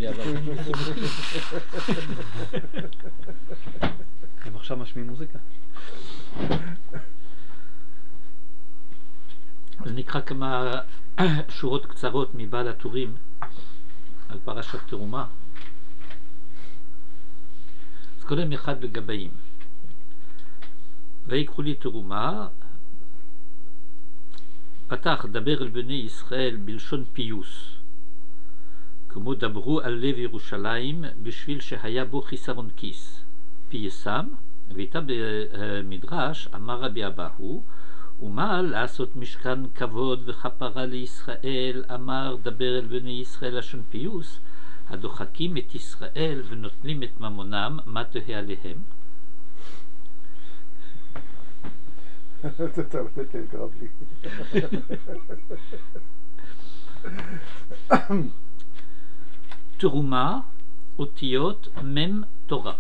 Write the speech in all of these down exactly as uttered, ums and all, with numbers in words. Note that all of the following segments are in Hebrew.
לי, אבל... הם עכשיו משמיעים מוזיקה. אז נקרא כמה שורות קצרות מבעל הטורים על פרשת תרומה. אז קודם אחד לגבאים. ויקחו לי תרומה, פתח דבר אל בני ישראל בלשון פיוס, כמו דברו על לב ירושלים בשביל שהיה בו חיסרון כיס. פייסם, ואיתה במדרש אמר רבי אבאו, ומה לעשות משכן כבוד וכפרה לישראל, אמר דבר אל בני ישראל לשון פיוס, הדוחקים את ישראל ונוטלים את ממונם, מה תהה עליהם? אתה צריך לתת לי, קרב לי. תרומה, אותיות מם תורה.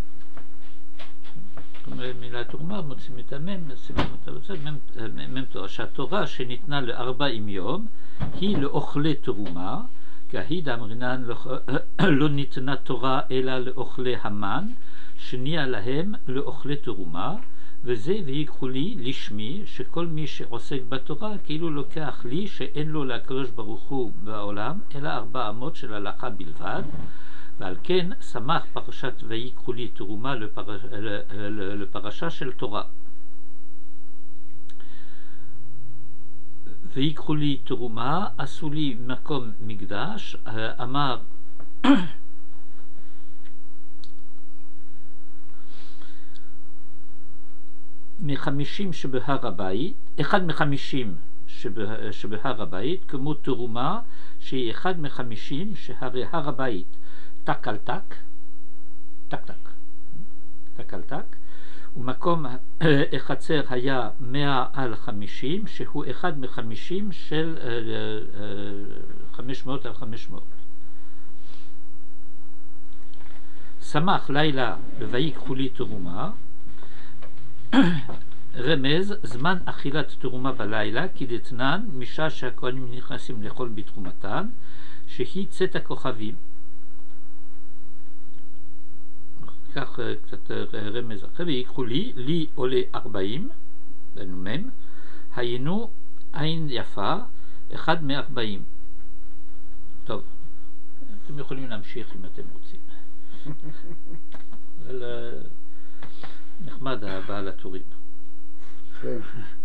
זאת אומרת, מילה תרומה, מוצאים את המם, שימים אותה בצד, מם תורה, שהתורה שניתנה לארבעים יום היא לאוכלי תרומה, כהי דאמרינן לא ניתנה תורה אלא לאוכלי המן, שנייה להם לאוכלי תרומה, וזה ויקחו לי לשמי, שכל מי שעוסק בתורה כאילו לוקח לי שאין לו לקדוש ברוך הוא בעולם אלא ארבע אמות של הלכה בלבד, ועל כן שמח פרשת ויקחו לי תרומה לפרש, לפרשה של תורה. ויקחו לי תרומה, עשו לי מקום מקדש, אמר מחמישים שבהר הבית, אחד מחמישים שבה, שבהר הבית, כמו תרומה שהיא אחד מחמישים שהרי הר הבית תק על תק, תק תק, תק על תק, ומקום החצר היה מאה על חמישים, שהוא אחד מחמישים של חמש מאות על חמש מאות. שמח לילה ויקחו לי תרומה, רמז זמן אכילת תרומה בלילה, כי דתנן משעה שהכהנים נכנסים לאכול בתרומתן, שהיא צאת הכוכבים. כך קצת רמז אחר. ויקחו לי, לי עולה ארבעים, דנו מם, היינו עין יפה, אחד מארבעים. טוב, אתם יכולים להמשיך אם אתם רוצים. אבל נחמד הבעל הטורים. כן.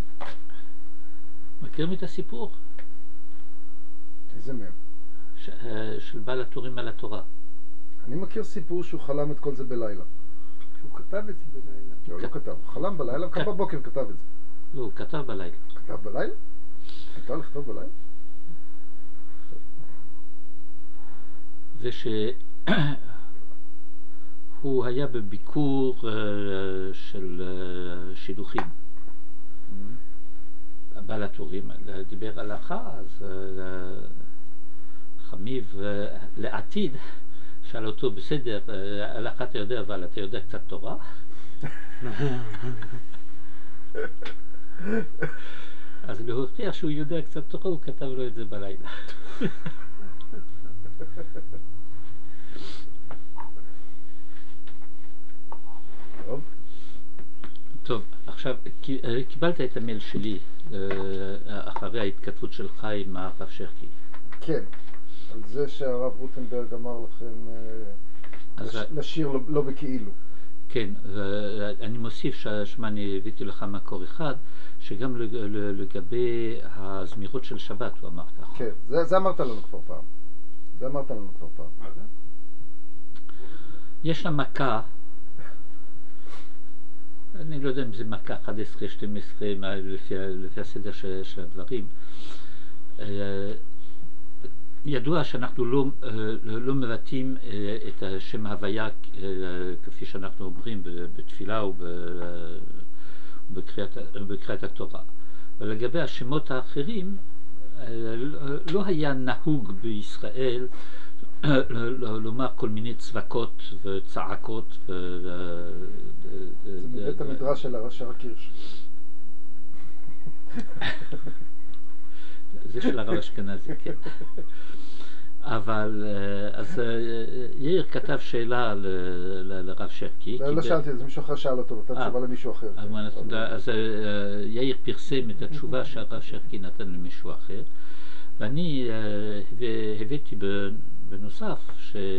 מכירים את הסיפור? איזה מהם? ש... של בעל הטורים על התורה. אני מכיר סיפור שהוא חלם את כל זה בלילה. שהוא כתב את זה בלילה. לא, לא כתב. הוא חלם בלילה וכמה בבוקר כתב את זה. לא, הוא כתב בלילה. כתב בלילה? כתב לכתוב בלילה? זה שהוא היה בביקור uh, של uh, שידוכים. Mm-hmm. בעל הטורים דיבר על הלכה, אז uh, חמיב uh, לעתיד שאל אותו, בסדר, הלכה אתה יודע, אבל אתה יודע קצת תורה? אז להוכיח שהוא יודע קצת תורה, הוא כתב לו את זה בלילה. טוב. טוב, עכשיו, קיבלת את המייל שלי אחרי ההתכתבות שלך עם הרב שרקי. כן, על זה שהרב רוטנברג אמר לכם לש, לשיר לא, לא בכאילו. כן, ואני מוסיף ששמה אני הבאתי לך מקור אחד, שגם לגבי הזמירות של שבת הוא אמר ככה. כן, זה, זה אמרת לנו כבר פעם. זה אמרת לנו כבר פעם. מה זה? יש לה מכה, אני לא יודע אם זה מכה אחת עשרה שתים עשרה לפי, לפי הסדר של, של הדברים. ידוע שאנחנו לא, לא מבטאים את השם הוויה כפי שאנחנו אומרים בתפילה ובקריאת, בקריאת התורה. ולגבי השמות האחרים, לא היה נהוג בישראל לומר כל מיני צווקות וצעקות. זה מבית המדרש של הרב הקירש. זה של הרב אשכנזי, כן. אבל אז יאיר כתב שאלה לרב שרקי. לא שאלתי, זה מישהו אחר שאל אותו, נתן תשובה למישהו אחר. אז יאיר פרסם את התשובה שהרב שרקי נתן למישהו אחר, ואני הבאתי בנוסף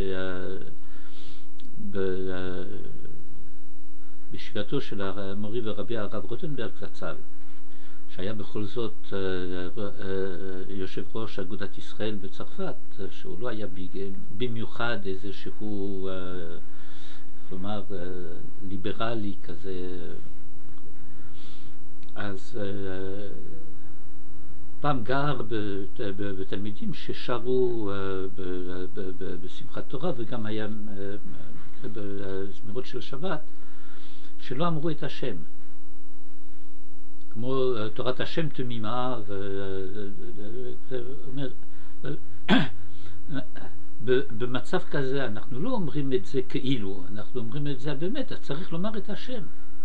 שבשבתו של המורי ורבי הרב רוטנברג זצ"ל, שהיה בכל זאת יושב ראש אגודת ישראל בצרפת, שהוא לא היה במיוחד איזשהו, כלומר, ליברלי כזה, אז פעם גר בתלמידים ששרו בשמחת תורה, וגם היה בזמירות של שבת, שלא אמרו את השם. כמו תורת השם תמימה, ואומר, במצב כזה אנחנו לא אומרים את זה כאילו, אנחנו אומרים את זה באמת, אז צריך לומר את השם.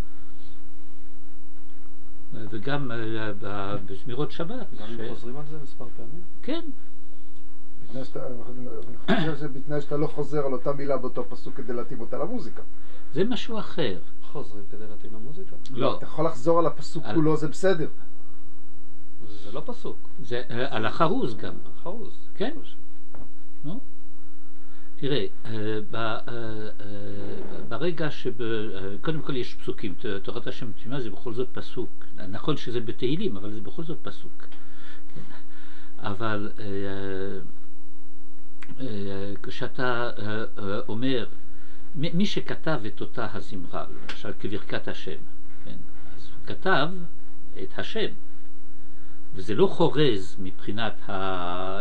וגם בזמירות שבת. גם אם חוזרים על זה מספר פעמים? כן. אני חושב שזה בתנאי שאתה לא חוזר על אותה מילה באותו פסוק כדי להתאים אותה למוזיקה. זה משהו אחר. חוזרים כדי להתאים למוזיקה? לא. אתה יכול לחזור על הפסוק כולו, זה בסדר. זה לא פסוק. זה על החרוז גם. החרוז. כן. נו. תראה, ברגע שקודם כל יש פסוקים, תורת השם תמימה זה בכל זאת פסוק. נכון שזה בתהילים, אבל זה בכל זאת פסוק. אבל כשאתה אומר, מי שכתב את אותה הזמרה, למשל כברכת השם, כן? אז הוא כתב את השם, וזה לא חורז מבחינת ה...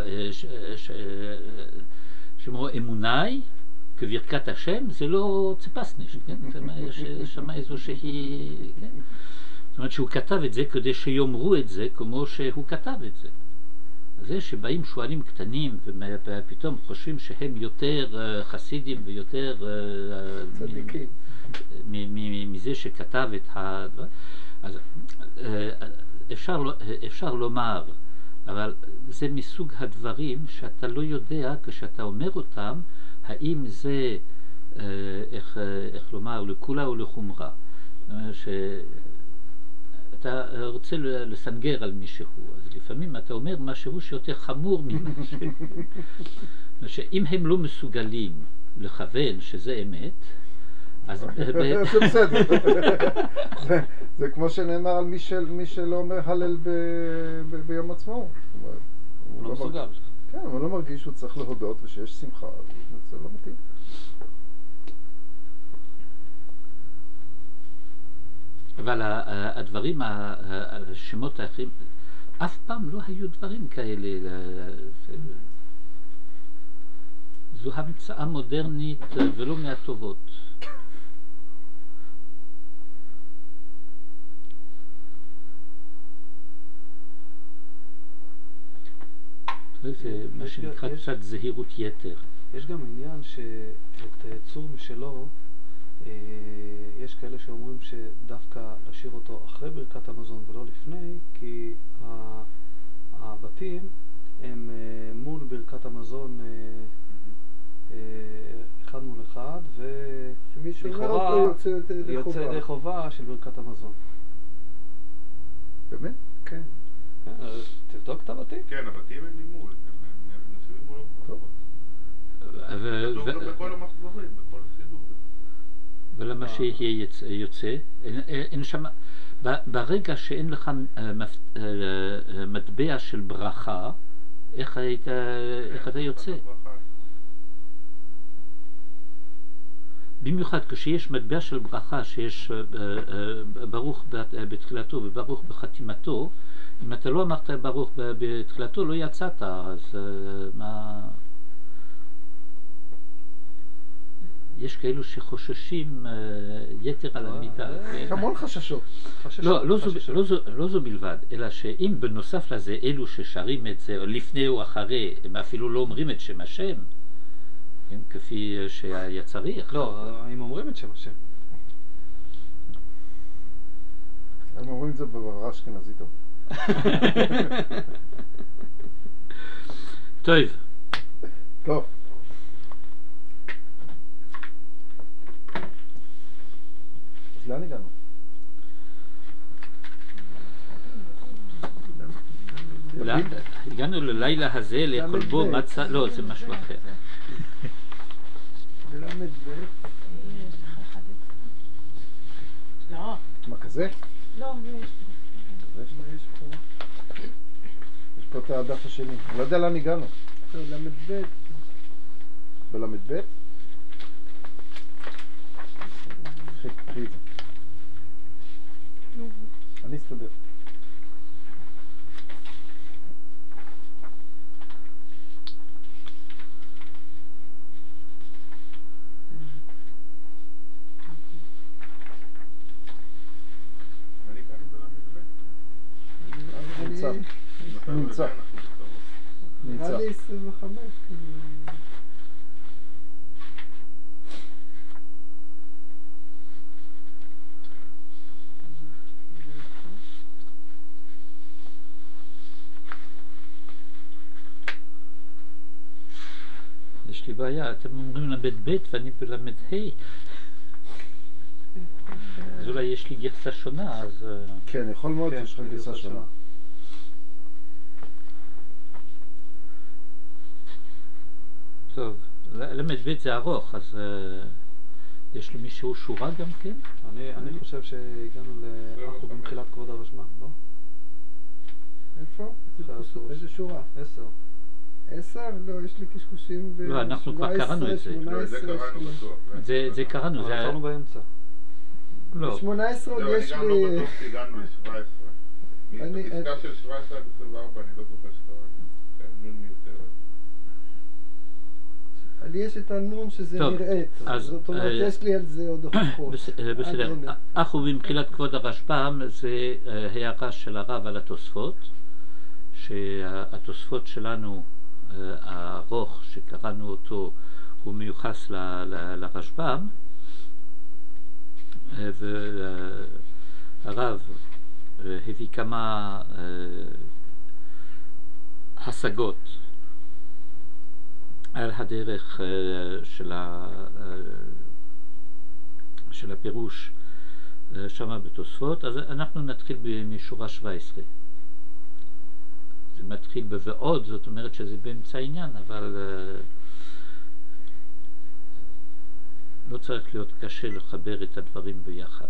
שמו אמוני, כברכת השם, זה לא ציפסניש, כן? יש שם איזו שהיא... כן? זאת אומרת שהוא כתב את זה כדי שיאמרו את זה כמו שהוא כתב את זה. אז זה שבאים שואלים קטנים ופתאום חושבים שהם יותר חסידים ויותר צדיקים מזה שכתב את הדבר, אז אפשר, אפשר לומר, אבל זה מסוג הדברים שאתה לא יודע כשאתה אומר אותם, האם זה, איך, איך לומר, לכולה או לחומרה. ש... אתה רוצה לסנגר על מישהו, אז לפעמים אתה אומר משהו שיותר חמור ממשהו. שאם הם לא מסוגלים לכוון שזה אמת, אז... זה בסדר. זה כמו שנאמר על מי שלא אומר הלל ביום עצמאות. הוא לא מסוגל. כן, הוא לא מרגיש שהוא צריך להודות ושיש שמחה, זה לא מתאים. אבל הדברים, השמות האחרים, אף פעם לא היו דברים כאלה. זו המצאה מודרנית ולא מהטובות. זה מה שנקרא קצת זהירות יתר. יש גם עניין שאת צור משלו, יש כאלה שאומרים שדווקא לשיר אותו אחרי ברכת המזון ולא לפני, כי הבתים הם מול ברכת המזון אחד מול אחד, ולכאורה יוצא ידי חובה של ברכת המזון. באמת? כן. תבדוק את הבתים. כן, הבתים הם ממול, הם נושאים ממול המחזורים. כתוב גם בכל המחזורים, בכל הסידור. ולמה שיהיה יוצא? אין שם... ברגע שאין לך מטבע של ברכה, איך אתה יוצא? במיוחד כשיש מטבע של ברכה, שיש ברוך בתחילתו וברוך בחתימתו, אם אתה לא אמרת ברוך בתחילתו, לא יצאת, אז מה... יש כאלו שחוששים יתר על המידה. יש המון חששות. לא זו בלבד, אלא שאם בנוסף לזה אלו ששרים את זה לפני או אחרי, הם אפילו לא אומרים את שם השם, כפי שהיה צריך. לא, הם אומרים את שם השם. הם אומרים את זה בבררה אשכנזית. טוב. בלילה הזה לאכול בו מצה, לא, זה משהו אחר. בלמד ב'. לא. מה כזה? לא, יש יש פה. יש פה את הדף השני. אני לא יודע לאן הגענו. לא, למד ב'. בלמד ב'? קחי את זה. אני אסתדר. אני כאן בלמד ב'. נמצא. נמצא. נראה נמצא. לי עשרים וחמש. יש לי בעיה, אתם אומרים למד ב' ואני בלמד ה'. אז אולי יש לי גרסה שונה, אז... כן, יכול מאוד כן, שיש לך גרסה שונה. טוב, למד ב' זה ארוך, אז יש למישהו שורה גם כן? אני, אני חושב שהגענו לאחו במחילת כבוד הרשב"ם, לא? איפה? איזה שורה? עשר. עשר? לא, יש לי קשקושים ב... לא, אנחנו כבר קראנו את זה. לא, את זה קראנו בטוח. זה, זה קראנו, אבל זה... עצרנו באמצע. לא. ב-שמונה עשרה עוד זהו, אני יש גם לא לי... בטוח שהגענו ל-שבע עשרה. אני- מפסקה של שבע עשרה עד עשרים וארבע אני לא זוכר שקראנו. זה נון מיותרת. לי יש את הנון שזה טוב, נראית. אז, זאת אומרת, אה, יש לי על זה עוד הוכחות. בס- בסדר. עד הנה. אחו במחילת כבוד הרשב"ם זה אה, הערה של הרב על התוספות, שהתוספות שלנו, אה, הארוך שקראנו אותו, הוא מיוחס ל- ל- לרשב"ם, אה, והרב אה, הביא כמה אה, השגות על הדרך אה, של, ה, אה, של הפירוש אה, שמה בתוספות. אז אנחנו נתחיל משורה שבע עשרה. זה מתחיל בוועוד, זאת אומרת שזה באמצע העניין, אבל אה, לא צריך להיות קשה לחבר את הדברים ביחד.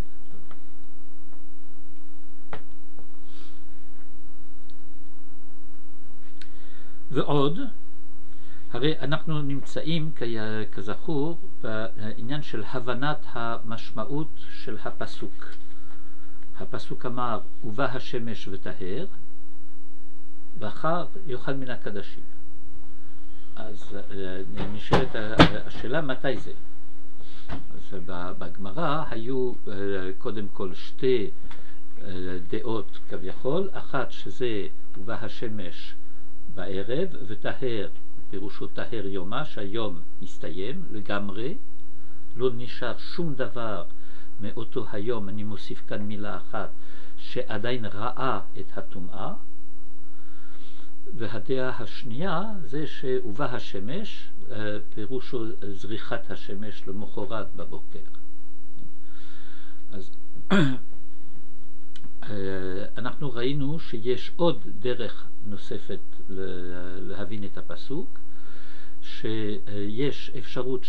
ועוד, הרי אנחנו נמצאים כזכור בעניין של הבנת המשמעות של הפסוק. הפסוק אמר ובא השמש וטהר ואחר יאכל מן הקדשים. אז נשאלת השאלה מתי זה. אז בגמרא היו קודם כל שתי דעות כביכול, אחת שזה ובא השמש בערב וטהר פירושו טהר יומה, שהיום הסתיים לגמרי, לא נשאר שום דבר מאותו היום. אני מוסיף כאן מילה אחת שעדיין ראה את הטומאה. והדעה השנייה זה שהובא השמש, פירושו זריחת השמש למחרת בבוקר. אז אנחנו ראינו שיש עוד דרך נוספת להבין את הפסוק, שיש אפשרות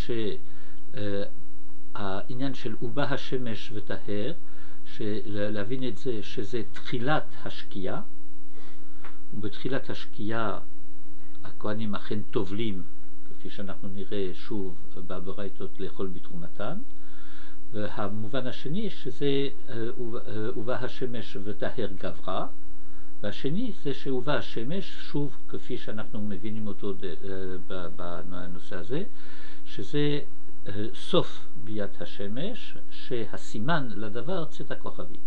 שהעניין של ובא השמש וטהר, להבין את זה שזה תחילת השקיעה, ובתחילת השקיעה הכהנים אכן טובלים, כפי שאנחנו נראה שוב בברייתות לאכול בתרומתן. והמובן השני שזה ובא השמש וטהר גברה, והשני זה שהובא השמש, שוב כפי שאנחנו מבינים אותו בנושא הזה, שזה סוף ביאת השמש, שהסימן לדבר צאת הכוכבים.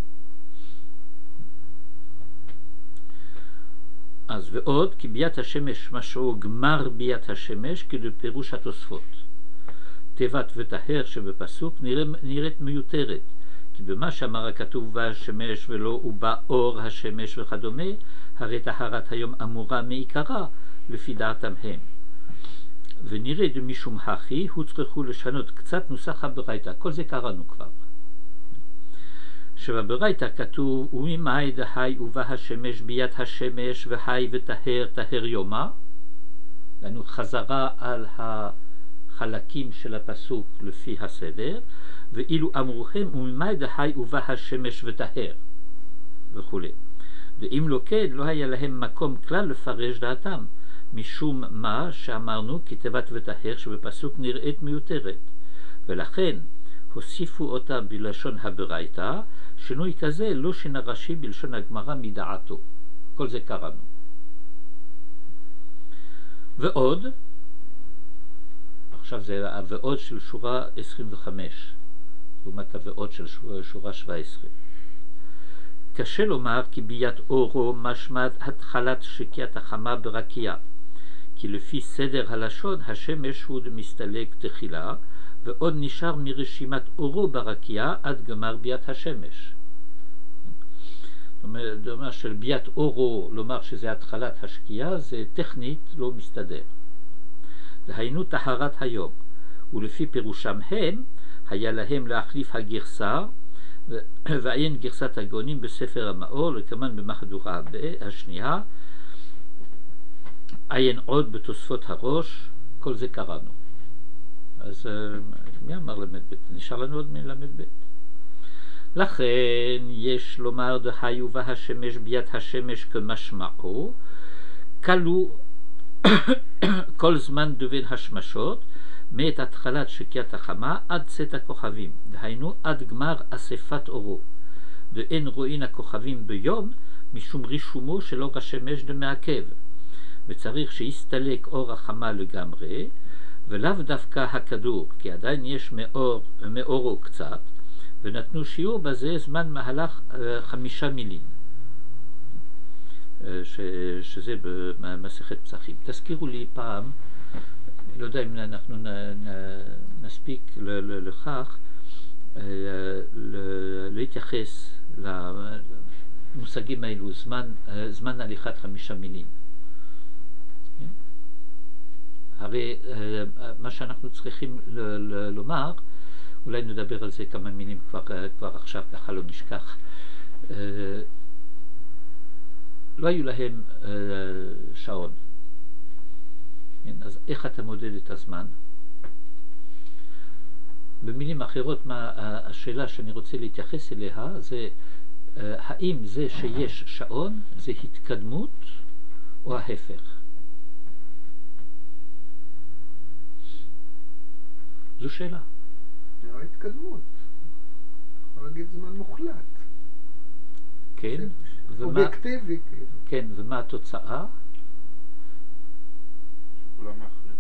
אז ועוד, כי ביאת השמש משהו גמר ביאת השמש, כפירוש התוספות. תיבת וטהר שבפסוק נראית מיותרת, כי במה שאמר הכתוב בא השמש ולא ובא אור השמש וכדומה, הרי טהרת היום אמורה מעיקרה לפי דעתם הם. ונראה משום הכי הוצרכו לשנות קצת נוסח הברייתא. כל זה קראנו כבר, שבברייתא כתוב וממאי דהי ובא השמש ביד השמש והי וטהר טהר יומא, לנו חזרה על החלקים של הפסוק לפי הסדר, ואילו אמרוהם וממאי דהי ובא השמש וטהר וכו'. ואם לא כן לא היה להם מקום כלל לפרש דעתם, משום מה שאמרנו כי תיבת וטהר שבפסוק נראית מיותרת, ולכן הוסיפו אותה בלשון הברייתא. שינוי כזה לא שינה רש"י בלשון הגמרא מדעתו. כל זה קראנו. ועוד, עכשיו זה הוועוד של שורה עשרים וחמש, לעומת הוועוד של שורה, שורה שבע עשרה. קשה לומר כי ביאת אורו משמעת התחלת שקיעת החמה ברקיע, כי לפי סדר הלשון השמש הוא מסתלק תחילה, ועוד נשאר מרשימת אורו ברקיע עד גמר ביאת השמש. זאת אומרת, של ביאת אורו, לומר שזה התחלת השקיעה, זה טכנית לא מסתדר. דהיינו טהרת היום, ולפי פירושם הם, היה להם להחליף הגרסה, ועיין גרסת הגאונים בספר המאור, לכמן במהדורה השנייה, עיין עוד בתוספות הראש, כל זה קראנו. אז מי אמר למד ב'? נשאר לנו עוד מלמד ב'. לכן יש לומר דהי ובא השמש ביד השמש כמשמעו, כלו כל זמן דבין השמשות, מאת התחלת שקיעת החמה עד צאת הכוכבים, דהיינו עד גמר אספת אורו. ואין רואים הכוכבים ביום משום רישומו של אור השמש דמעכב, וצריך שיסתלק אור החמה לגמרי, ולאו דווקא הכדור, כי עדיין יש מאור, מאורו קצת, ונתנו שיעור בזה זמן מהלך חמישה מילים, ש, שזה במסכת פסחים. תזכירו לי פעם, אני לא יודע אם אנחנו נ, נ, נספיק ל, ל, לכך, ל, להתייחס למושגים האלו, זמן, זמן הליכת חמישה מילים. הרי מה שאנחנו צריכים ל- ל- לומר, אולי נדבר על זה כמה מילים כבר, כבר עכשיו, ככה לא נשכח. לא היו להם שעון. אז איך אתה מודד את הזמן? במילים אחרות, מה השאלה שאני רוצה להתייחס אליה, זה האם זה שיש שעון זה התקדמות או ההפך? זו שאלה. נראה התקדמות. יכול להגיד זמן מוחלט. כן. ומה, אובייקטיבי, כאילו. כן, ומה התוצאה? שכולם מאחרים.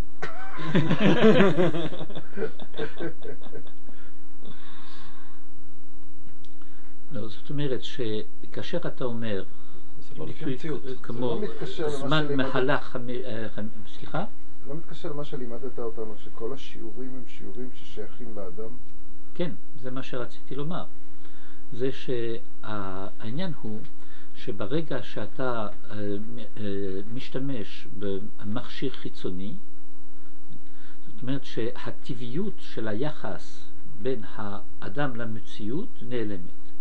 לא, זאת אומרת שכאשר אתה אומר, זה לא לפי המציאות. כמו זה לא מתקשר למה זמן שלימדת. מהלך, חמ... חמ... סליחה? לא מתקשר למה שלימדת אותנו, שכל השיעורים הם שיעורים ששייכים לאדם? כן, זה מה שרציתי לומר. זה שהעניין הוא שברגע שאתה משתמש במכשיר חיצוני, זאת אומרת שהטבעיות של היחס בין האדם למציאות נעלמת.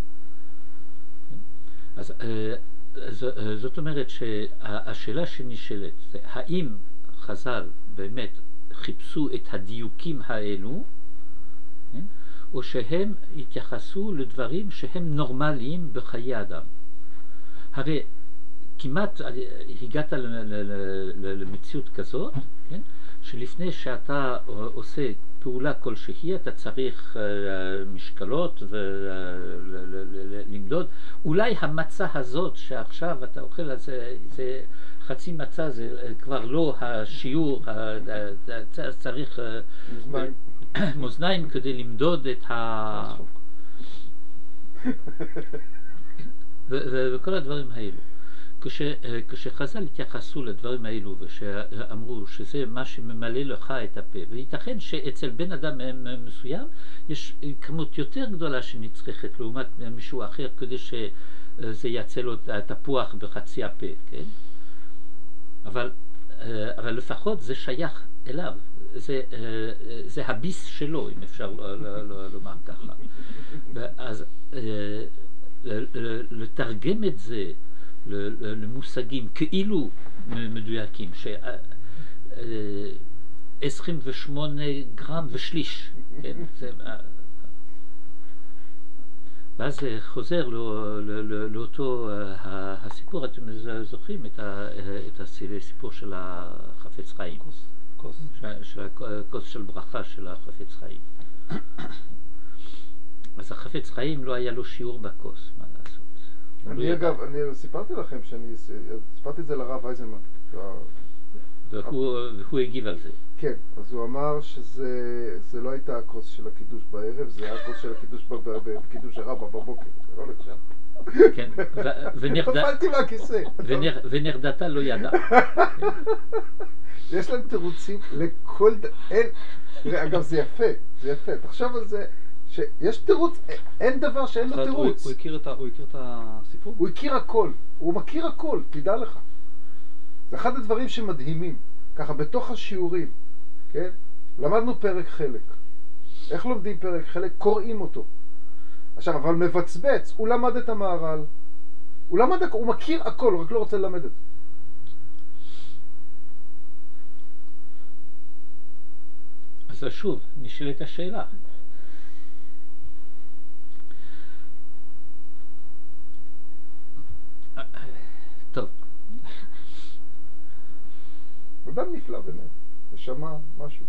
אז זאת אומרת שהשאלה שנשאלת זה האם חז"ל באמת חיפשו את הדיוקים האלו, כן? או שהם התייחסו לדברים שהם נורמליים בחיי אדם. הרי כמעט הגעת למציאות כזאת, כן? שלפני שאתה עושה פעולה כלשהי אתה צריך משקלות ולמדוד. אולי המצה הזאת שעכשיו אתה אוכל על זה, זה חצי מצה, זה כבר לא השיעור, צריך מאזניים. מאזניים כדי למדוד את ה... וכל הדברים האלו. כשחז"ל התייחסו לדברים האלו ושאמרו שזה מה שממלא לך את הפה, וייתכן שאצל בן אדם מסוים יש כמות יותר גדולה שנצרכת לעומת מישהו אחר כדי שזה יצא לו תפוח בחצי הפה, כן? אבל, אבל לפחות זה שייך אליו, זה, זה הביס שלו, אם אפשר לומר ככה. ואז לתרגם את זה למושגים כאילו מדויקים, ש-עשרים ושמונה גרם ושליש, כן? זה, ואז זה חוזר לא, לא, לא, לאותו הסיפור, אתם זוכרים את, ה, את הסיפור של החפץ חיים, כוס, כוס. של, של הכוס של ברכה של החפץ חיים. אז החפץ חיים לא היה לו שיעור בכוס, מה לעשות? אני אגב, אני סיפרתי לכם שאני, סיפרתי את זה לרב אייזנמן. והוא, והוא הגיב על זה. כן, אז הוא אמר שזה זה לא הייתה הכוס של הקידוש בערב, זה היה הכוס של הקידוש בקידוש הרבה בבוקר, זה לא נחשב. כן, נפלתי מהכיסא. ונרדתה לא ידע. יש להם תירוצים לכל ד... אין, תראה, אגב זה יפה, זה יפה, תחשוב על זה, שיש תירוץ, אין דבר שאין לו תירוץ. הוא הכיר את הסיפור? הוא הכיר הכל, הוא מכיר הכל, תדע לך. זה אחד הדברים שמדהימים, ככה בתוך השיעורים, כן? למדנו פרק חלק. איך לומדים פרק חלק? קוראים אותו. עכשיו, אבל מבצבץ, הוא למד את המהר"ל. הוא למד, הוא מכיר הכל, הוא רק לא רוצה ללמד את זה. אז שוב, נשאלת השאלה. טוב. אדם נפלא ביניהם, ושמע משהו.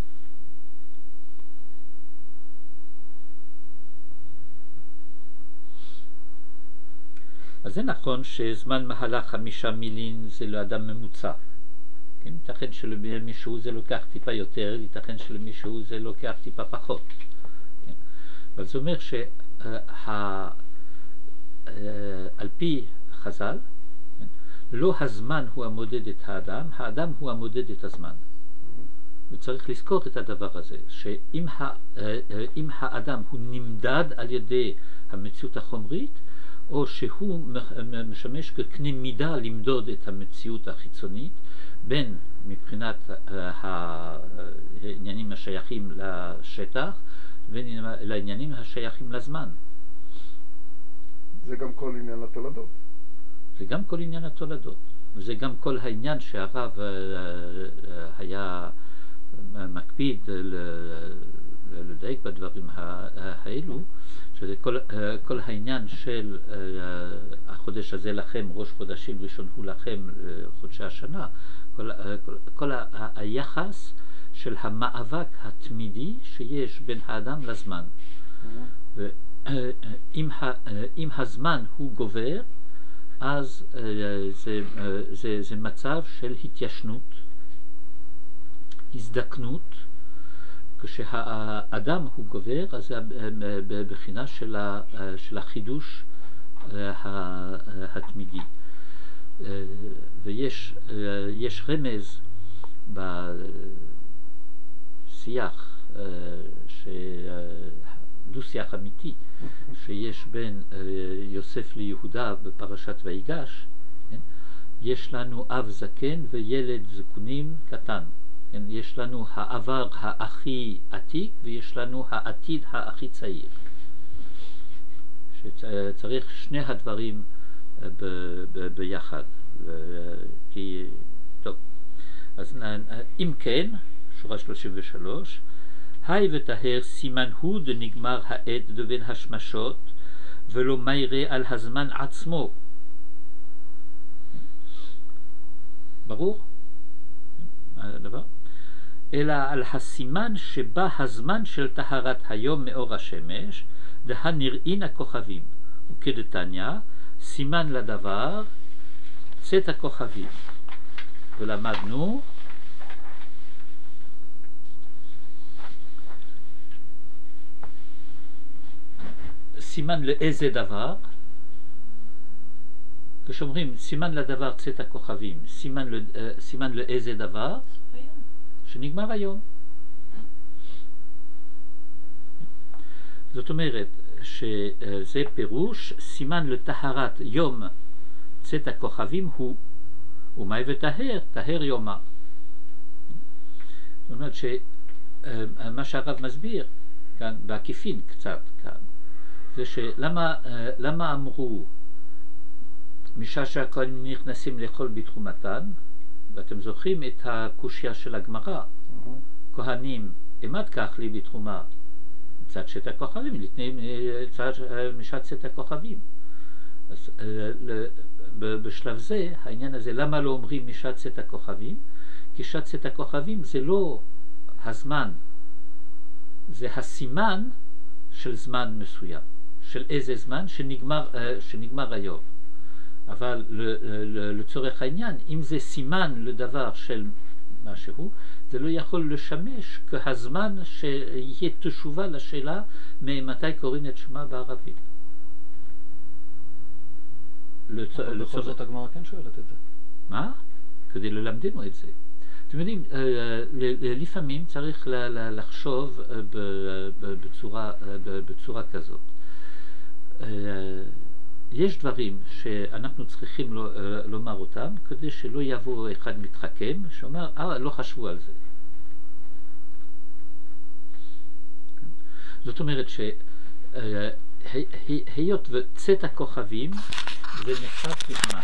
אז זה נכון שזמן מהלך חמישה מילין זה לאדם ממוצע. כן? ייתכן שלמישהו זה לוקח טיפה יותר, ייתכן שלמישהו זה לוקח טיפה פחות. כן? אבל זה אומר שעל פי חז"ל, כן? לא הזמן הוא המודד את האדם, האדם הוא המודד את הזמן. וצריך לזכור את הדבר הזה, שאם אם האדם הוא נמדד על ידי המציאות החומרית, או שהוא משמש כקנה מידה למדוד את המציאות החיצונית, בין מבחינת העניינים השייכים לשטח, בין לעניינים השייכים לזמן. זה גם כל עניין התולדות. זה גם כל עניין התולדות. וזה גם כל העניין שהרב היה מקפיד לדייק בדברים האלו, שזה כל, כל העניין של החודש הזה לכם, ראש חודשים ראשון הוא לכם, חודשי השנה, כל, כל, כל היחס של המאבק התמידי שיש בין האדם לזמן. ואם אם הזמן הוא גובר, אז זה, זה, זה מצב של התיישנות, הזדקנות. כשהאדם הוא גובר, אז זה בבחינה של, של החידוש התמידי. ויש יש רמז בשיח, דו-שיח אמיתי, שיש בין יוסף ליהודה בפרשת ויגש, כן? יש לנו אב זקן וילד זקונים קטן. כן? יש לנו העבר הכי עתיק ויש לנו העתיד הכי צעיר. שצריך שני הדברים ב, ב, ביחד. כי, טוב, אז אם כן, שורה שלושים ושלוש, היי וטהר סימן הוא דנגמר העד דבין השמשות ולא מיירה על הזמן עצמו. ברור? מה הדבר? אלא על הסימן שבא הזמן של טהרת היום מאור השמש, דהנראין הכוכבים. וכדתניא, סימן לדבר, צאת הכוכבים. ולמדנו, סימן לאיזה דבר? כשאומרים סימן לדבר צאת הכוכבים, סימן, סימן לאיזה דבר? שנגמר היום. זאת אומרת שזה פירוש סימן לטהרת יום צאת הכוכבים הוא ומאי וטהר, טהר יומה. זאת אומרת אה, מה שהרב מסביר כאן, בעקיפין קצת כאן, זה שלמה אה, למה אמרו משעה שהכהנים נכנסים לאכול בתרומתן, ואתם זוכרים את הקושיה של הגמרא, כהנים, אמד כך לי בתרומה, מצד צאת הכוכבים, לפני משעת צאת הכוכבים. אז בשלב זה, העניין הזה, למה לא אומרים משעת צאת הכוכבים? כי שעת צאת הכוכבים זה לא הזמן, זה הסימן של זמן מסוים. של איזה זמן? שנגמר, שנגמר היום. אבל לצורך העניין, אם זה סימן לדבר של משהו, זה לא יכול לשמש כהזמן שיהיה תשובה לשאלה ממתי קוראים את שמה בערבית. אבל בכל זאת הגמרא כן שואלת את זה. מה? כדי ללמדנו את זה. אתם יודעים, לפעמים צריך לחשוב בצורה, בצורה כזאת. יש דברים שאנחנו צריכים לומר אותם כדי שלא יבוא אחד מתחכם שאומר, אה, לא חשבו על זה. זאת אומרת שהיות וצאת הכוכבים זה נחשב כזמן.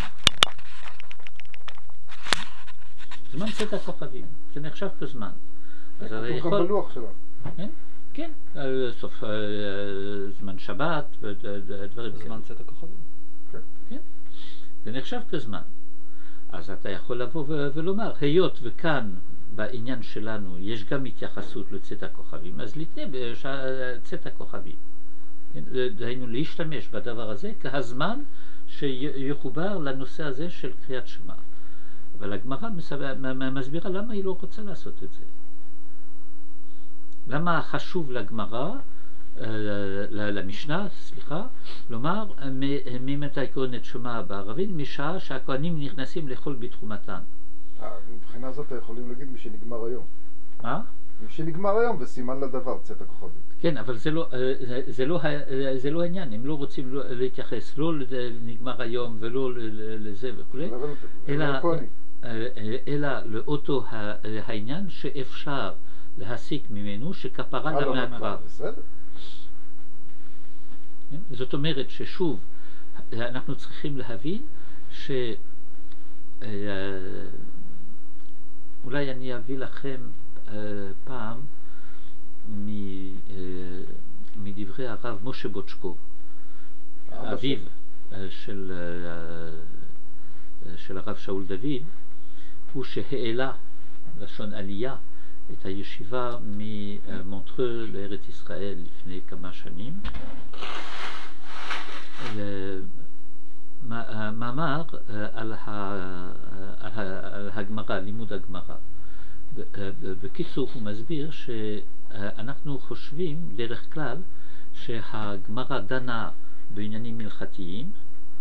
זמן צאת הכוכבים, זה נחשב כזמן. זה כתוב גם בלוח שלנו. כן? כן, סוף זמן שבת ודברים כאלה. זמן צאת הכוכבים. כן, זה נחשב כזמן. אז אתה יכול לבוא ולומר, היות וכאן בעניין שלנו יש גם התייחסות לצאת הכוכבים, אז לתנה צאת הכוכבים. דהיינו להשתמש בדבר הזה כהזמן שיחובר לנושא הזה של קריאת שמע. אבל הגמרא מסבירה למה היא לא רוצה לעשות את זה. למה חשוב לגמרא, למשנה, סליחה, לומר ממתי קוראים את שמע בערבית? משעה שהכהנים נכנסים לאכול בתרומתן. מבחינה זאת יכולים להגיד מי שנגמר היום. מה? מי שנגמר היום וסימן לדבר, צאת הכוכבים. כן, אבל זה לא, זה לא, זה לא העניין, הם לא רוצים להתייחס, לא לנגמר היום ולא לזה וכו', אלא, אלא לאותו העניין שאפשר להסיק ממנו שכפרה למעקרב. זאת אומרת ששוב אנחנו צריכים להבין שאולי אני אביא לכם פעם מדברי הרב משה בוצ'קו, אביו של, של הרב שאול דוד, הוא שהעלה לשון עלייה את הישיבה ממונטרeux לארץ ישראל לפני כמה שנים. מאמר על הגמרא, לימוד הגמרא. בקיצור הוא מסביר שאנחנו חושבים דרך כלל שהגמרא דנה בעניינים הלכתיים,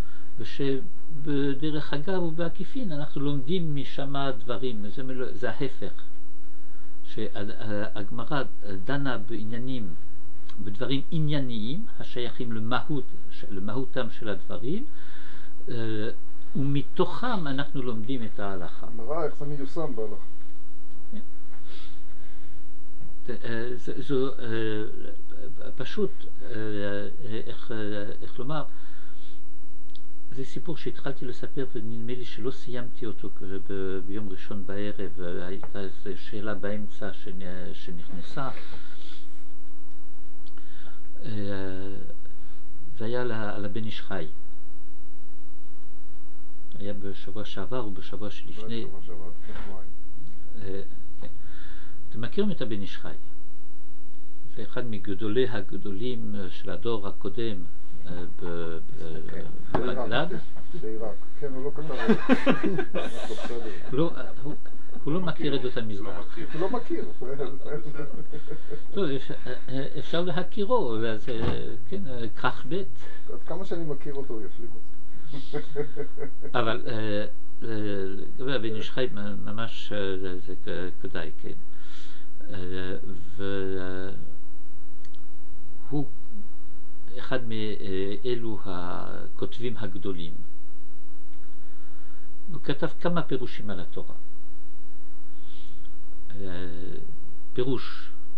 ושבדרך אגב ובעקיפין אנחנו לומדים משם דברים, זה, זה ההפך, שהגמרא דנה בעניינים, בדברים ענייניים השייכים למהות, למהותם של הדברים, ומתוכם אנחנו לומדים את ההלכה. מראה איך זה מיושם בהלכה. זו פשוט, איך, איך לומר, זה סיפור שהתחלתי לספר ונדמה לי שלא סיימתי אותו ביום ראשון בערב, הייתה איזו שאלה באמצע שנכנסה. זה היה על הבן איש חי. היה בשבוע שעבר או בשבוע שלפני. בשבוע שעבר, לפני שבועיים. אתם מכירים את הבן איש חי? זה אחד מגדולי הגדולים של הדור הקודם בבגדד. בעיראק. כן, הוא לא כתב. הוא לא מכיר את אותה מזרח. הוא לא מכיר. טוב, אפשר להכירו, כן, כך בית. עד כמה שאני מכיר אותו, הוא יפלים את זה. אבל לגבי הבן איש חי ממש זה כדאי, כן. והוא אחד מאלו הכותבים הגדולים. הוא כתב כמה פירושים על התורה. פירוש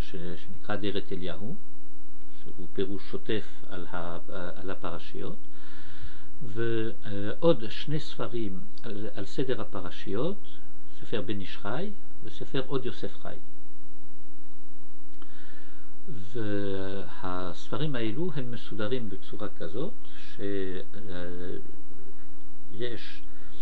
ש, שנקרא דרת אליהו, שהוא פירוש שוטף על, ה, על הפרשיות, ועוד שני ספרים על, על סדר הפרשיות, ספר בן איש חי וספר עוד יוסף חי. והספרים האלו הם מסודרים בצורה כזאת שיש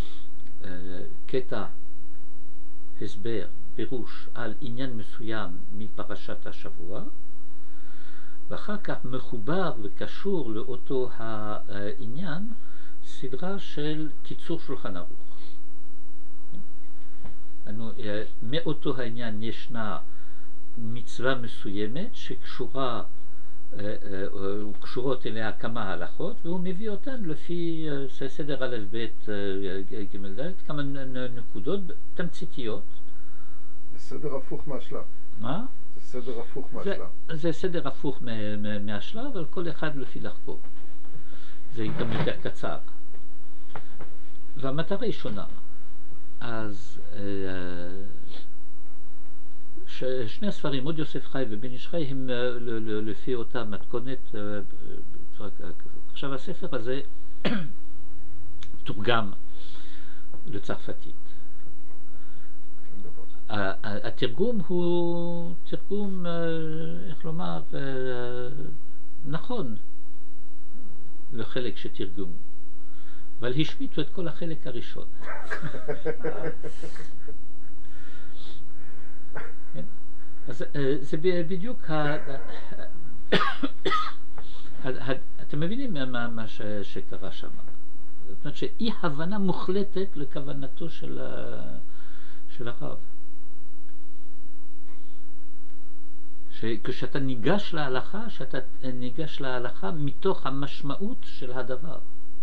קטע הסבר, פירוש על עניין מסוים מפרשת השבוע, ואחר כך מחובר וקשור לאותו העניין סדרה של קיצור שולחן ערוך. מאותו העניין ישנה מצווה מסוימת שקשורה, קשורות אליה כמה הלכות, והוא מביא אותן לפי סדר א' ב' ג' ד', כמה נקודות תמציתיות. זה סדר הפוך מהשלב. מה? זה סדר הפוך מהשלב. זה, זה סדר הפוך מהשלב, אבל כל אחד לפי דרכו. זה גם יותר קצר. והמטרה היא שונה. אז שני הספרים, עוד יוסף חי ובן איש חי, הם לפי אותה מתכונת בצורה כזאת. עכשיו הספר הזה תורגם לצרפתית. התרגום הוא תרגום, איך לומר, נכון לחלק שתרגמו, אבל השמיטו את כל החלק הראשון. אז זה בדיוק, אתם מבינים מה שקרה שם. זאת אומרת שאי הבנה מוחלטת לכוונתו של הרב. שכשאתה ניגש להלכה, שאתה ניגש להלכה מתוך המשמעות של הדבר.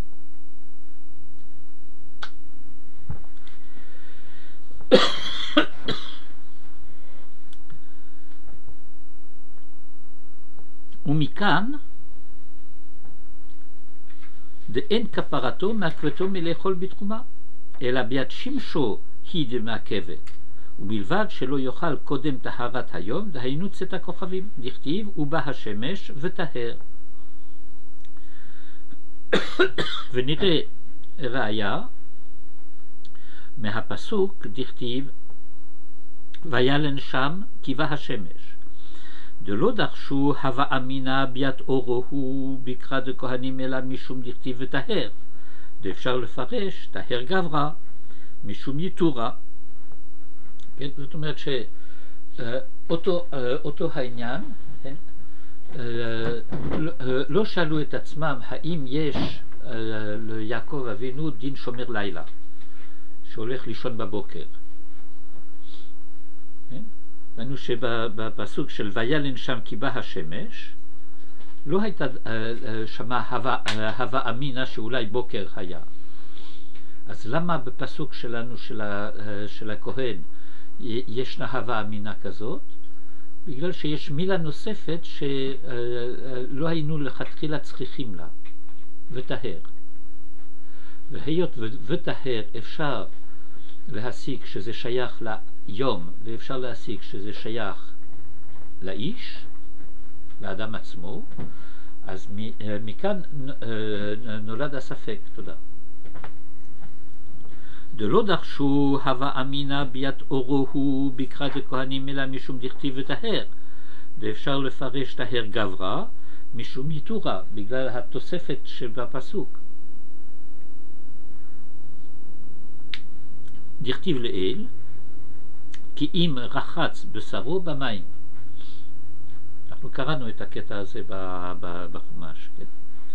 ומכאן דאין כפרתו מעכבתו מלאכול בתחומה, אלא ביד שמשו היא דמעכבת, ובלבד שלא יאכל קודם טהרת היום, דהיינו צאת הכוכבים, דכתיב ובא השמש וטהר. ונראה ראיה מהפסוק, דכתיב וילן שם כי בא השמש, דלא דרשו הווה אמינה ביאת אורו הוא בקרא דכהנים אלא משום דכתיב וטהר, דאפשר לפרש טהר גברא משום יתורה. כן? זאת אומרת שאותו אותו העניין, כן? לא שאלו את עצמם האם יש ליעקב אבינו דין שומר לילה שהולך לישון בבוקר. כן? ראינו שבפסוק של וילן שם כי בא השמש לא הייתה שמה הווה אמינה שאולי בוקר היה. אז למה בפסוק שלנו של, ה, של הכהן ישנה הווה אמינה כזאת? בגלל שיש מילה נוספת שלא היינו לכתחילה צריכים לה, וטהר. והיות וטהר אפשר להסיק שזה שייך ליום, ואפשר להסיק שזה שייך לאיש, לאדם עצמו, אז מכאן נולד הספק. תודה. דלא דרשו הווה אמינה ביאת אורו הוא בקרא דכהנים אלא משום דכתיב וטהר, ואפשר לפרש טהר גברא משום יתורה, בגלל התוספת שבפסוק. דכתיב לאל כי אם רחץ בשרו במים. אנחנו קראנו את הקטע הזה בחומש, כן?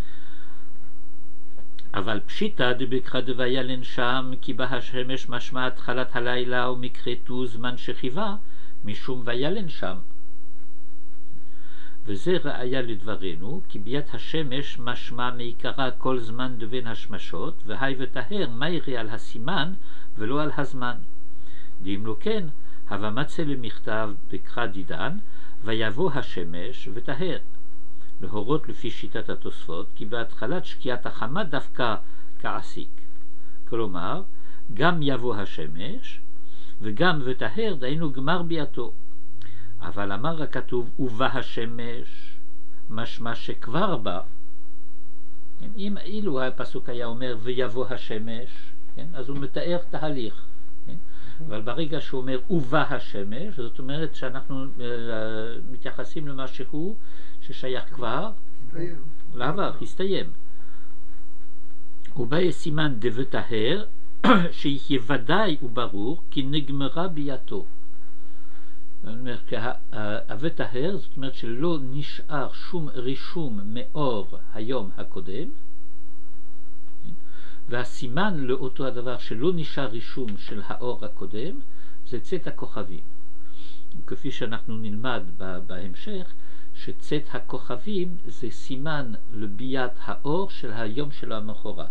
אבל פשיטא דבקרא דוילן שם כי בא השמש משמע התחלת הלילה ומקראתו זמן שכיבה משום וילן שם. וזה ראיה לדברנו כי ביאת השמש משמע מעיקרה כל זמן דבין השמשות, והי וטהר מיירי על הסימן ולא על הזמן. דאם לא כן, הווה מצא למכתב בקרא דידן ויבוא השמש וטהר, להורות לפי שיטת התוספות כי בהתחלת שקיעת החמה דווקא כעסיק. כלומר, גם יבוא השמש וגם וטהר דהיינו גמר ביאתו. אבל אמר הכתוב ובא השמש, משמע שכבר בא. כן? אם אילו הפסוק היה אומר ויבוא השמש, כן? אז הוא מתאר תהליך. כן? אבל ברגע שהוא אומר ובא השמש, זאת אומרת שאנחנו uh, מתייחסים למשהו ששייך כבר הסתיים. לעבר, הסתיים. ובא סימן דבטהר שיהיה ודאי וברור כי נגמרה ביאתו. זאת אומרת שהוותהר, זאת אומרת שלא נשאר שום רישום מאור היום הקודם, והסימן לאותו הדבר שלא נשאר רישום של האור הקודם זה צאת הכוכבים. כפי שאנחנו נלמד בהמשך, שצאת הכוכבים זה סימן לביאת האור של היום של המחרת.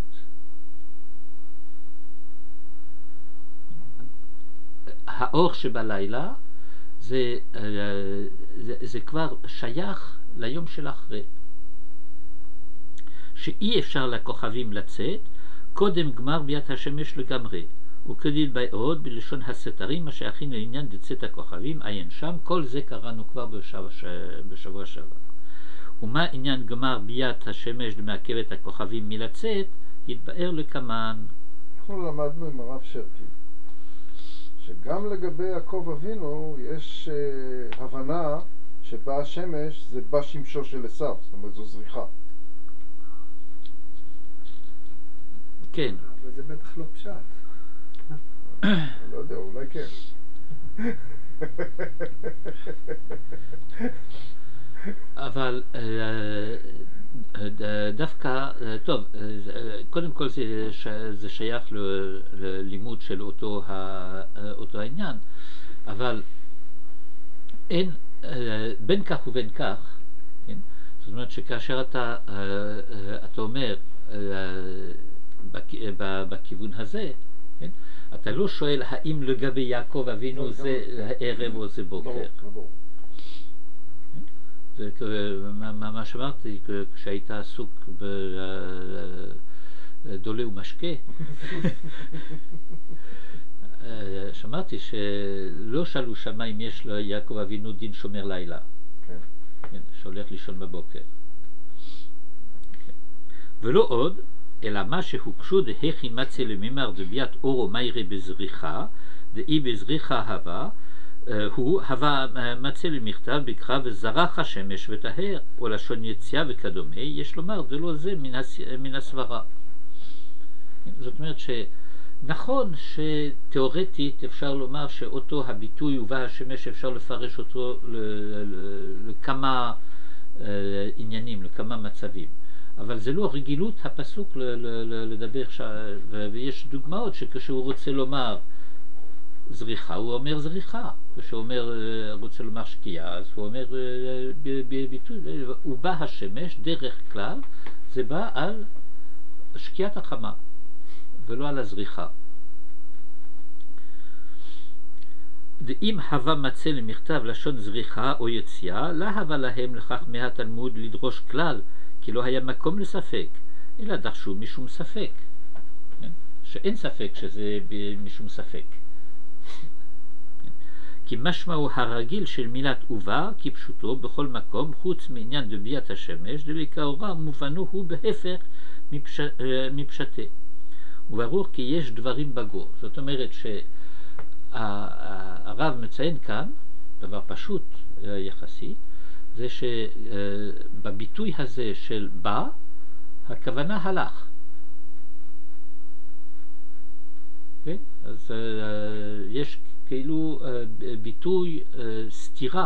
האור שבלילה זה, זה, זה כבר שייך ליום של אחרי. שאי אפשר לכוכבים לצאת קודם גמר ביאת השמש לגמרי. וכדיל בעוד בלשון הסתרים מה שייכים לעניין דצאת הכוכבים עיין שם. כל זה קראנו כבר בשבוע, בשבוע שעבר. ומה עניין גמר ביאת השמש למעכב את הכוכבים מלצאת התבאר לכמן. אנחנו למדנו עם הרב שרקי שגם לגבי יעקב אבינו יש uh, הבנה שבה השמש זה בא שמשו של עשיו, זאת אומרת זו זריחה. כן. אבל זה בטח לא פשט. אני לא יודע, אולי כן. אבל דווקא, טוב, קודם כל זה, זה שייך ללימוד של אותו, אותו העניין, אבל אין, בין כך ובין כך, כן? זאת אומרת שכאשר אתה, אתה אומר בכיוון הזה, כן? אתה לא שואל האם לגבי יעקב אבינו זה הערב או זה בוקר. זה מה שאמרתי, כשהיית עסוק בדולה ומשקה, שמעתי שלא שאלו שמה אם יש ליעקב אבינו דין שומר לילה, שהולך לישון בבוקר. ולא עוד, אלא מה שהוקשו דהכי מצא למימר דביית אורו מיירי בזריחה, דאי בזריחה הווה, הוא הווה מצא למכתב בקרא וזרח השמש וטהר, או לשון יציאה וכדומה, יש לומר דלא זה מן, הס... מן הסברה. זאת אומרת שנכון שתיאורטית אפשר לומר שאותו הביטוי ובא השמש אפשר לפרש אותו ל... לכמה עניינים, לכמה מצבים. אבל זה לא רגילות הפסוק ל- ל- לדבר, ש... ויש דוגמאות שכשהוא רוצה לומר זריחה, הוא אומר זריחה, כשהוא אומר, רוצה לומר שקיעה, אז הוא אומר בביטוי, הוא בא השמש, דרך כלל, זה בא על שקיעת החמה, ולא על הזריחה. אם הווה מצא למכתב לשון זריחה או יציאה, לא הווה להם לכך מהתלמוד לדרוש כלל, כי לא היה מקום לספק, אלא דרשו משום ספק, כן? שאין ספק שזה משום ספק. כי משמעו הרגיל של מילת ובא, כפשוטו בכל מקום, חוץ מעניין דביית השמש, דלכאורה מובנו הוא בהפך מפש... מפשטה. וברור כי יש דברים בגו. זאת אומרת שהרב מציין כאן, דבר פשוט יחסית, זה שבביטוי הזה של בא, הכוונה הלך. כן? אז יש כאילו ביטוי סתירה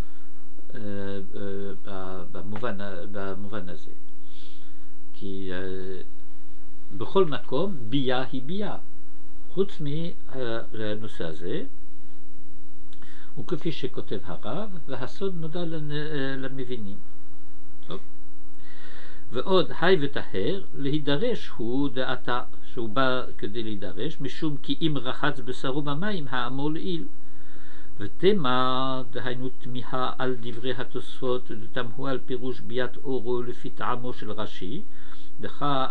במובן, במובן הזה. כי בכל מקום ביה היא ביה. חוץ מהנושא הזה, וכפי שכותב הרב, והסוד נודע למבינים. טוב. ועוד, היי וטהר, להידרש הוא דעתה, שהוא בא כדי להידרש, משום כי אם רחץ בשרו במים, האמור לעיל. ותמה, דהיינו תמיהה על דברי התוספות, דתמהו על פירוש ביאת אורו לפי טעמו של רש"י, דחה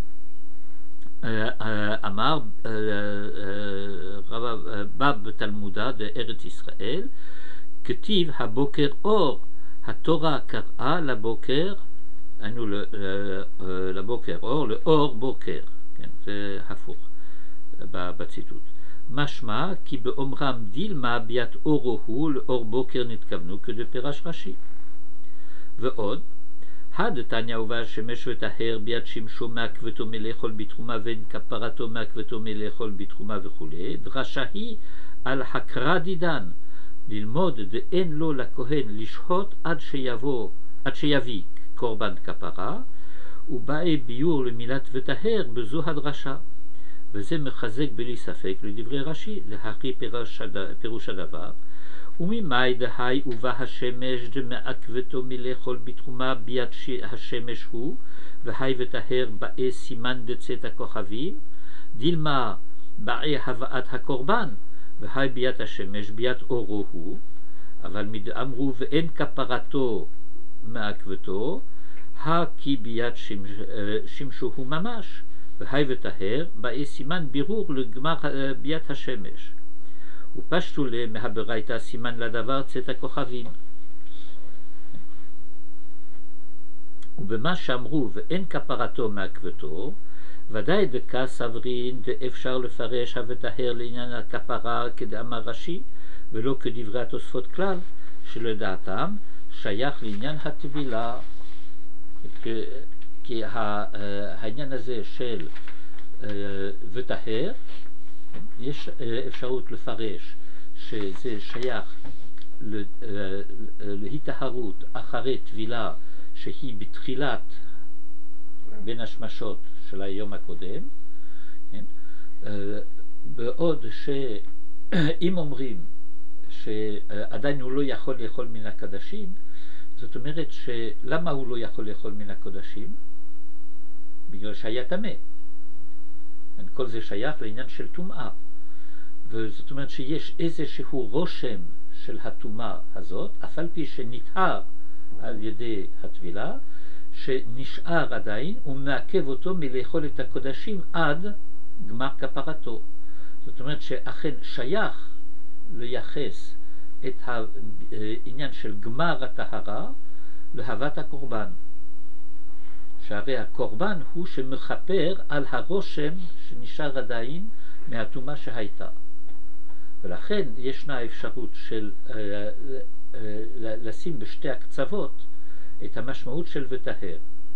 אמר רב בא בתלמודה בארץ ישראל, כתיב הבוקר אור, התורה קראה לבוקר, היינו לבוקר אור, לאור בוקר, כן, זה הפוך בציטוט. משמע כי באומרם דילמה ביאת אורו הוא לאור בוקר נתכוונו כדפרש רש"י. ועוד, הדתניא ובעל שמש וטהר ביד שמשו מעכבתו מלאכול בתרומה ואין כפרתו מעכבתו מלאכול בתרומה וכו'. דרשה היא על הקרא דידן, ללמוד דאין לו לכהן לשהות עד שיבוא, עד שיביא קורבן כפרה, ובאי ביור למילת וטהר בזו הדרשה. וזה מחזק בלי ספק לדברי רש"י, להקריא פירוש הדבר. וממאי דהי ובא השמש דמעכבתו מלאכול בתרומה ביד השמש הוא, והי וטהר באי סימן דצאת הכוכבים, דילמה באי הבאת הקורבן, והי ביד השמש ביד אורו הוא, אבל אמרו ואין כפרתו מעכבתו, הכי ביד שמש, שמשו הוא ממש, והי וטהר באי סימן בירור לגמר ביד השמש. ופשטו מהברייתא סימן לדבר צאת הכוכבים. ובמה שאמרו ואין כפרתו מעכבתו, ודאי דקה סברין דאפשר לפרש הוטהר לעניין הכפרה כדאמר רש"י, ולא כדברי התוספות כלל, שלדעתם שייך לעניין הטבילה. כי העניין הזה של וטהר, יש אפשרות לפרש שזה שייך להיטהרות אחרי טבילה שהיא בתחילת בין השמשות של היום הקודם, כן? בעוד שאם אומרים שעדיין הוא לא יכול לאכול מן הקדשים, זאת אומרת שלמה הוא לא יכול לאכול מן הקודשים? בגלל שהיה טמא. כל זה שייך לעניין של טומאה, וזאת אומרת שיש איזשהו רושם של הטומאה הזאת, אף על פי שנטהר על ידי הטבילה, שנשאר עדיין ומעכב אותו מלאכול את הקודשים עד גמר כפרתו. זאת אומרת שאכן שייך לייחס את העניין של גמר הטהרה להבת הקורבן, שהרי הקורבן הוא שמכפר על הרושם שנשאר עדיין מהטומאה שהייתה. ולכן ישנה אפשרות של אה, אה, לשים בשתי הקצוות את המשמעות של וטהר,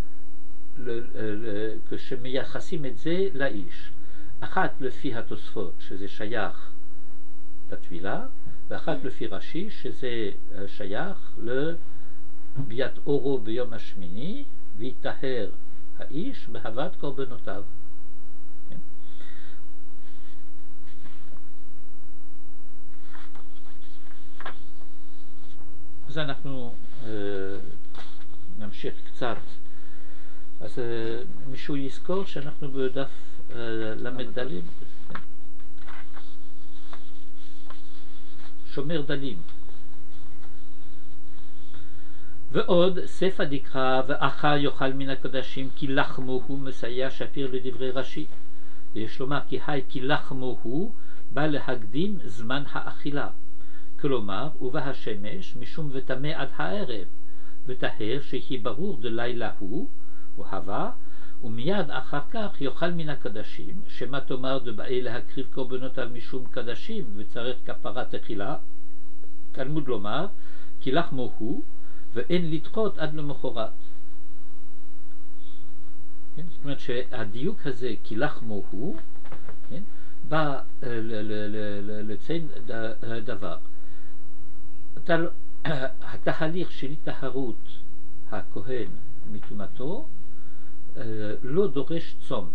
כשמייחסים את זה לאיש, אחת לפי התוספות שזה שייך לטבילה, ואחת לפי רש"י שזה שייך לביאת אורו ביום השמיני, ויטהר האיש בהבאת קורבנותיו. כן? אז אנחנו אה, נמשיך קצת. אז אה, מישהו יזכור שאנחנו בדף אה, למד דלים, כן? שומר דלים. ועוד ספא דקרא ואחר יאכל מן הקודשים כי לחמו הוא, מסייע שפיר לדברי רש"י. ויש לומר כי היי כי לחמו הוא בא להקדים זמן האכילה, כלומר ובא השמש משום וטמא עד הערב, וטהר שהיא ברור דלילה הוא או הווה, ומיד אחר כך יאכל מן הקדשים, שמה תאמר דבאי להקריב קורבנותיו משום קדשים וצריך כפרת אכילה. תלמוד לומר כי לחמו הוא ואין לדחות עד למחרת. כן? זאת אומרת שהדיוק הזה כי לחמו הוא, כן? בא לציין דבר. התהליך של התהרות הכהן מטומאתו לא דורש צום.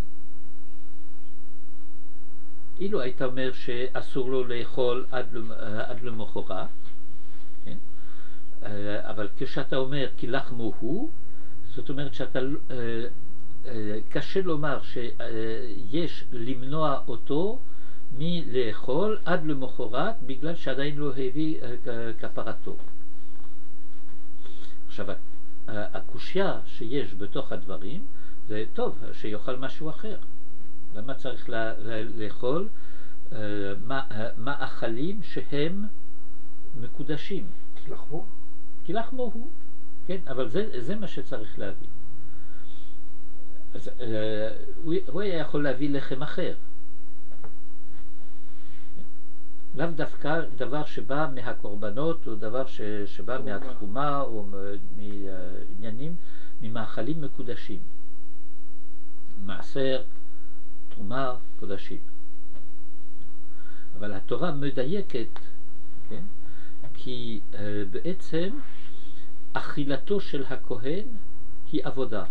אילו היית אומר שאסור לו לאכול עד, עד למחרת, כן? אבל כשאתה אומר כי לחמו הוא, זאת אומרת שאתה קשה לומר שיש למנוע אותו מלאכול עד למחרת בגלל שעדיין לא הביא כפרתו. עכשיו הקושיה שיש בתוך הדברים זה טוב שיאכל משהו אחר. למה צריך לאכול מאכלים שהם מקודשים. כי לחמו. כי לחמו הוא, כן, אבל זה, זה מה שצריך להבין. אז אה, הוא, הוא היה יכול להביא לחם אחר. לאו דווקא דבר שבא מהקורבנות, או דבר ש, שבא תרומה. מהתרומה, או מעניינים, ממאכלים מקודשים. מעשר, תרומה, קודשים. אבל התורה מדייקת, כן? כי uh, בעצם אכילתו של הכהן היא עבודה.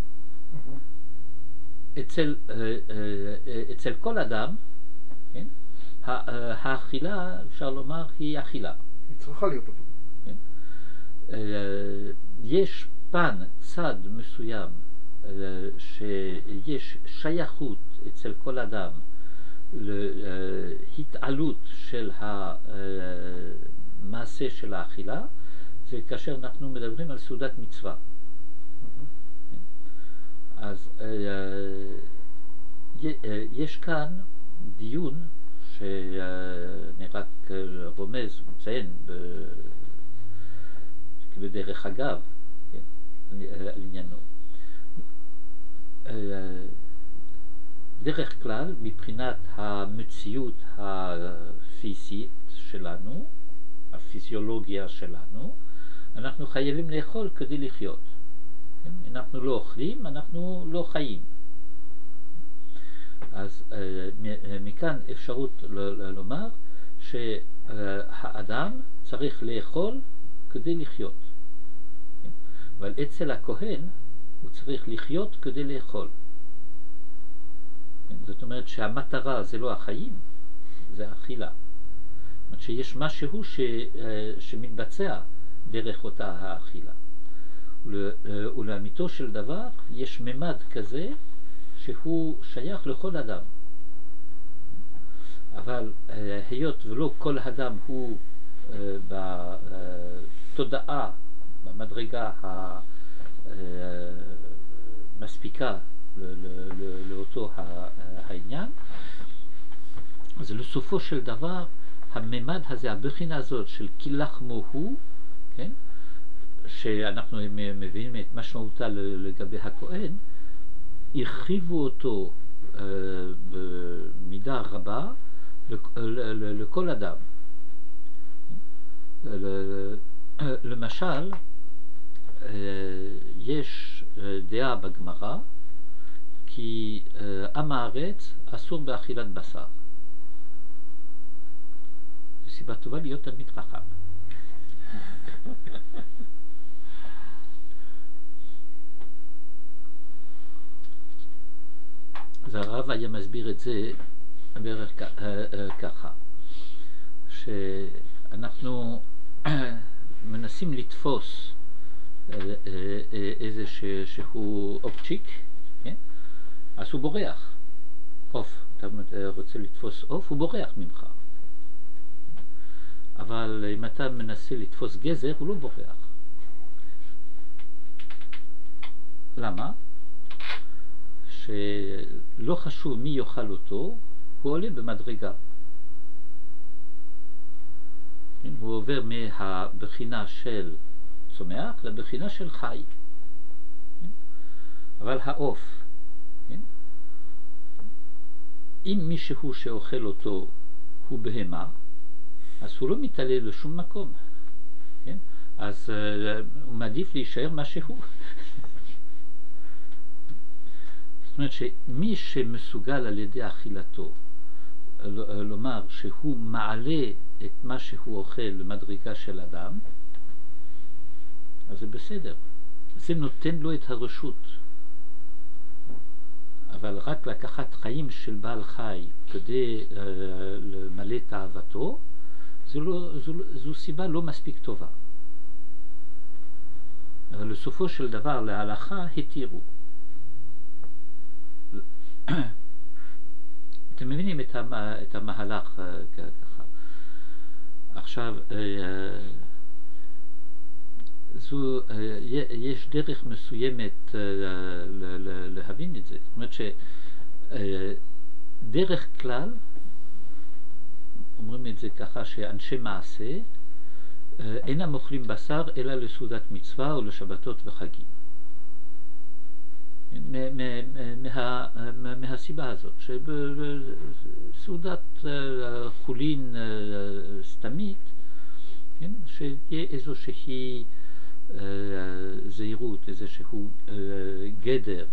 אצל, uh, uh, אצל כל אדם, כן? האכילה, אפשר לומר, היא אכילה. היא צריכה להיות עבודה. כן? Uh, יש פן, צד מסוים, uh, שיש שייכות אצל כל אדם להתעלות של המעשה של האכילה, זה כאשר אנחנו מדברים על סעודת מצווה. אז יש כאן דיון שאני רק רומז, מציין בדרך אגב, כן, על עניינו. דרך כלל, מבחינת המציאות הפיזית שלנו, הפיזיולוגיה שלנו, אנחנו חייבים לאכול כדי לחיות. אנחנו לא אוכלים, אנחנו לא חיים. אז מכאן אפשרות לומר שהאדם צריך לאכול כדי לחיות. אבל אצל הכהן הוא צריך לחיות כדי לאכול. זאת אומרת שהמטרה זה לא החיים, זה האכילה. זאת אומרת שיש משהו ש, שמתבצע דרך אותה האכילה. ולאמיתו של דבר יש ממד כזה שהוא שייך לכל אדם. אבל היות ולא כל אדם הוא בתודעה, במדרגה המספיקה לאותו העניין, אז לסופו של דבר הממד הזה, הבחינה הזאת של כי לחמו הוא, כן, שאנחנו מבינים את משמעותה לגבי הכהן, הרחיבו אותו uh, במידה רבה לכל אדם. למשל, uh, יש uh, דעה בגמרא כי uh, עם הארץ אסור באכילת בשר. זו סיבה טובה להיות תלמיד חכם. אז הרב היה מסביר את זה בערך ככה, שאנחנו מנסים לתפוס איזה שהוא אופצ'יק, כן? אז הוא בורח. עוף, אתה רוצה לתפוס עוף, הוא בורח ממך. אבל אם אתה מנסה לתפוס גזר, הוא לא בורח. למה? שלא חשוב מי יאכל אותו, הוא עולה במדרגה. הוא עובר מהבחינה של צומח לבחינה של חי. אבל העוף, אם מישהו שאוכל אותו הוא בהמה, אז הוא לא מתעלה לשום מקום. אז הוא מעדיף להישאר מה שהוא. זאת אומרת שמי שמסוגל על ידי אכילתו לומר שהוא מעלה את מה שהוא אוכל למדרגה של אדם, אז זה בסדר. זה נותן לו את הרשות. אבל רק לקחת חיים של בעל חי כדי uh, למלא תאוותו, זו, לא, זו, זו סיבה לא מספיק טובה. אבל לסופו של דבר להלכה התירו. אתם מבינים את, המה, את המהלך uh, ככה. עכשיו, uh, זו, uh, יש דרך מסוימת uh, להבין את זה. זאת אומרת שדרך uh, כלל, אומרים את זה ככה, שאנשי מעשה אינם אוכלים בשר אלא לסעודת מצווה או לשבתות וחגים. מה, מה, מהסיבה הזאת, שבסעודת חולין סתמית, כן, שתהיה איזושהי זהירות, איזשהו גדר.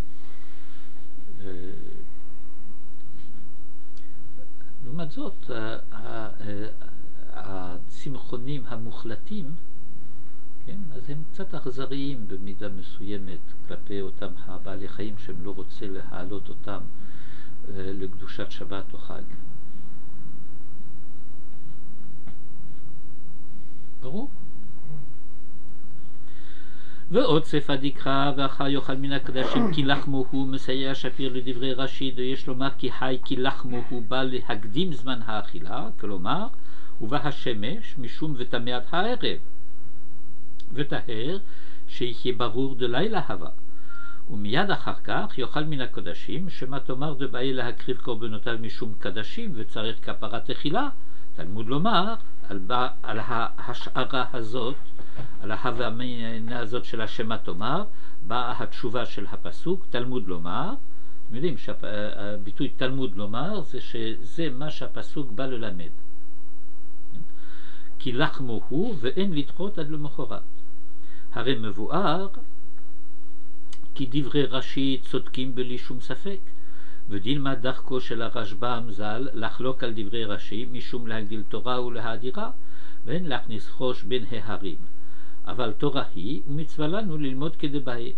לעומת זאת, הצמחונים המוחלטים, כן, אז הם קצת אכזריים במידה מסוימת כלפי אותם הבעלי חיים שהם לא רוצה להעלות אותם לקדושת שבת או חג. ברור? ועוד ספא דקרא ואחר יאכל מן הקדשים כי לחמו הוא מסייע שפיר לדברי רש"י, ויש לומר כי חי כי לחמו הוא בא להקדים זמן האכילה, כלומר ובא השמש משום וטמאת הערב וטהר שיהיה ברור דלילה הווה, ומיד אחר כך יאכל מן הקדשים שמה תאמר דבאי להקריב קורבנותיו משום קדשים וצריך כפרת אכילה. תלמוד לומר על, על ההשערה הזאת, על ההווה המעינה הזאת של השמה תאמר, באה התשובה של הפסוק. תלמוד לומר, אתם יודעים שהביטוי תלמוד לומר זה שזה מה שהפסוק בא ללמד, כי לחמו הוא ואין לדחות עד למחרת. הרי מבואר כי דברי רש"י צודקים בלי שום ספק, ודילמה דרכו של הרשב"ם ז"ל לחלוק על דברי רש"י משום להגדיל תורה ולהאדירה, ואין להכניס חוש בין ההרים, אבל תורה היא ומצווה לנו ללמוד כדבעי.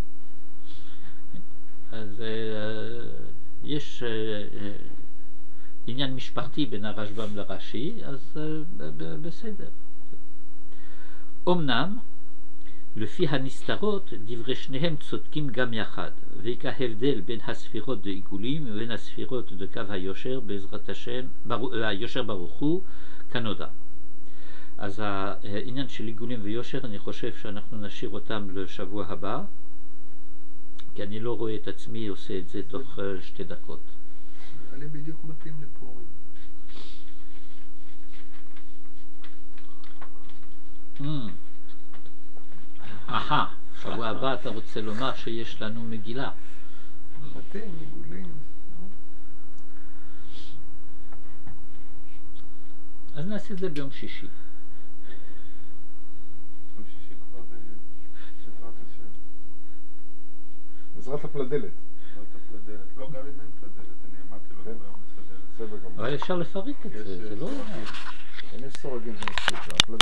אז uh, יש uh, uh, עניין משפחתי בין הרשב"ם לרש"י, אז uh, בסדר. אמנם לפי הנסתרות דברי שניהם צודקים גם יחד, וכי ההבדל בין הספירות דעיגולים ובין הספירות דקו היושר בעזרת השם, בר... היושר ברוך הוא כנודע. אז העניין של עיגולים ויושר אני חושב שאנחנו נשאיר אותם לשבוע הבא, כי אני לא רואה את עצמי עושה את זה תוך שתי דקות. נראה לי בדיוק מתאים לפורים. Mm. אהה, שבוע הבא אתה רוצה לומר שיש לנו מגילה. מתאים, עיגולים. אז נעשה את זה ביום שישי. יום שישי כבר בעזרת השם. בעזרת הפלדלת. בעזרת הפלדלת. לא, גם אם אין פלדלת, אני אמרתי לו כבר מסדלת. בסדר גמור. אבל אפשר לפרק את זה, זה לא... אין יש סורגים שמספיק.